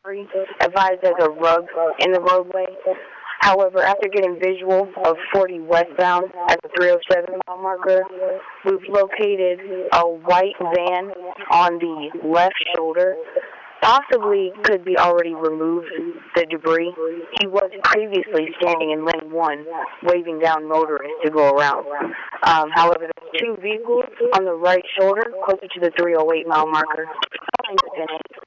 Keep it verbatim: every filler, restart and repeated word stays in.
advised as a rug in the roadway. However, after getting visual of forty westbound at the three oh seven mile marker, we've located a white van on the left shoulder. Possibly could be already removed the debris. He was previously standing in lane one, waving down motorists to go around. Um, however, there's two vehicles on the right shoulder, closer to the three oh eight mile marker.